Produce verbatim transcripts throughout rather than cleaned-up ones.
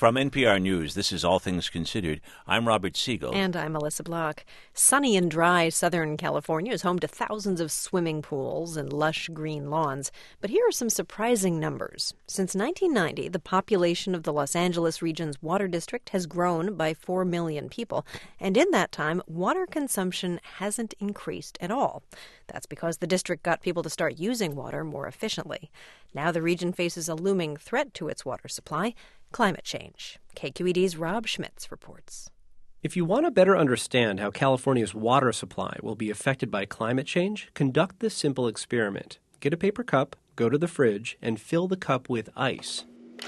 From N P R News, this is All Things Considered. I'm Robert Siegel. And I'm Melissa Block. Sunny and dry Southern California is home to thousands of swimming pools and lush green lawns. But here are some surprising numbers. Since nineteen ninety, the population of the Los Angeles region's water district has grown by four million people. And in that time, water consumption hasn't increased at all. That's because the district got people to start using water more efficiently. Now the region faces a looming threat to its water supply: climate change. K Q E D's Rob Schmitz reports. If you want to better understand how California's water supply will be affected by climate change, conduct this simple experiment. Get a paper cup, go to the fridge, and fill the cup with ice.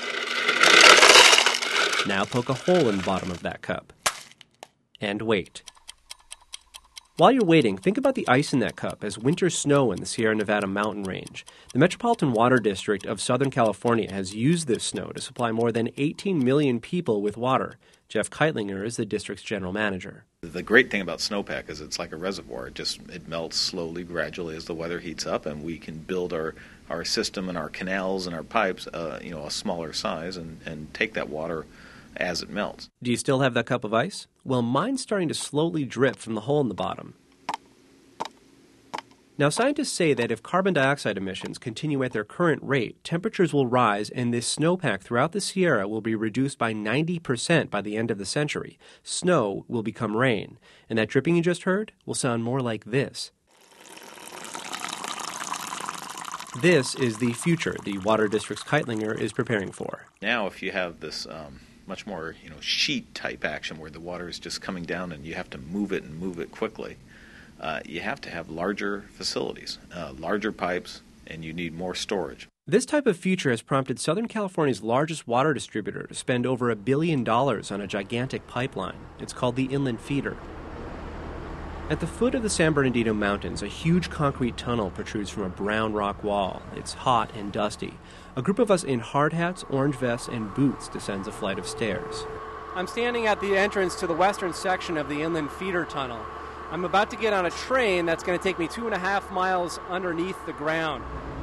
Now poke a hole in the bottom of that cup. And wait. While you're waiting, think about the ice in that cup as winter snow in the Sierra Nevada mountain range. The Metropolitan Water District of Southern California has used this snow to supply more than eighteen million people with water. Jeff Keitlinger is the district's general manager. The great thing about snowpack is it's like a reservoir. It just it melts slowly, gradually as the weather heats up, and we can build our, our system and our canals and our pipes, uh, you know, a smaller size, and, and take that water as it melts. Do you still have that cup of ice? Well, mine's starting to slowly drip from the hole in the bottom. Now, scientists say that if carbon dioxide emissions continue at their current rate, temperatures will rise and this snowpack throughout the Sierra will be reduced by ninety percent by the end of the century. Snow will become rain, and that dripping you just heard will sound more like this. This is the future the Water District's Keitlinger is preparing for. Now, if you have this um, much more, you know, sheet-type action where the water is just coming down and you have to move it and move it quickly, uh, you have to have larger facilities, uh, larger pipes, and you need more storage. This type of future has prompted Southern California's largest water distributor to spend over a billion dollars on a gigantic pipeline. It's called the Inland Feeder. At the foot of the San Bernardino Mountains, a huge concrete tunnel protrudes from a brown rock wall. It's hot and dusty. A group of us in hard hats, orange vests, and boots descends a flight of stairs. I'm standing at the entrance to the western section of the Inland Feeder Tunnel. I'm about to get on a train that's going to take me two and a half miles underneath the ground.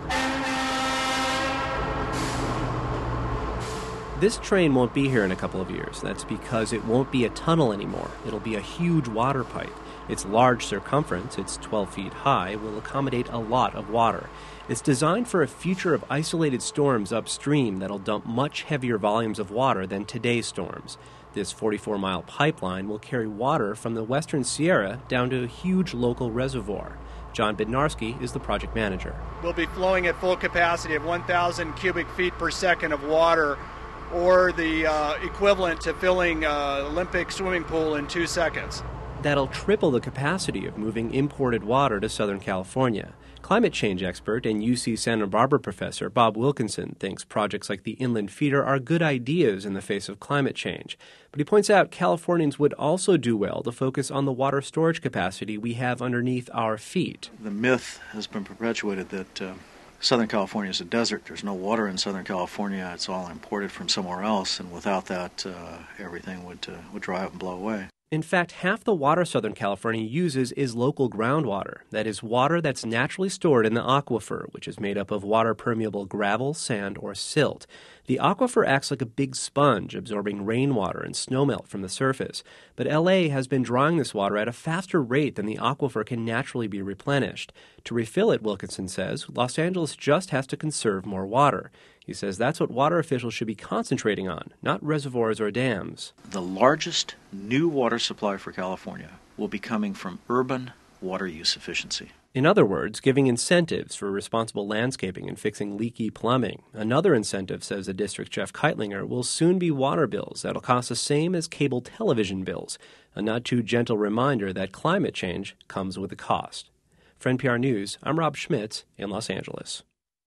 This train won't be here in a couple of years. That's because it won't be a tunnel anymore. It'll be a huge water pipe. Its large circumference, it's twelve feet high, will accommodate a lot of water. It's designed for a future of isolated storms upstream that'll dump much heavier volumes of water than today's storms. This forty-four mile pipeline will carry water from the western Sierra down to a huge local reservoir. John Bednarski is the project manager. We'll be flowing at full capacity of one thousand cubic feet per second of water, or the uh, equivalent to filling an Olympic swimming pool in two seconds. That'll triple the capacity of moving imported water to Southern California. Climate change expert and U C Santa Barbara professor Bob Wilkinson thinks projects like the Inland Feeder are good ideas in the face of climate change. But he points out Californians would also do well to focus on the water storage capacity we have underneath our feet. The myth has been perpetuated that uh, Southern California is a desert. There's no water in Southern California. It's all imported from somewhere else, and without that, uh, everything would, uh, would dry up and blow away. In fact, half the water Southern California uses is local groundwater. That is water that's naturally stored in the aquifer, which is made up of water-permeable gravel, sand, or silt. The aquifer acts like a big sponge, absorbing rainwater and snowmelt from the surface. But L A has been drawing this water at a faster rate than the aquifer can naturally be replenished. To refill it, Wilkinson says, Los Angeles just has to conserve more water. He says that's what water officials should be concentrating on, not reservoirs or dams. The largest new water supply for California will be coming from urban water use efficiency. In other words, giving incentives for responsible landscaping and fixing leaky plumbing. Another incentive, says the district's Jeff Keitlinger, will soon be water bills that'll cost the same as cable television bills. A not too gentle reminder that climate change comes with a cost. For N P R News, I'm Rob Schmitz in Los Angeles.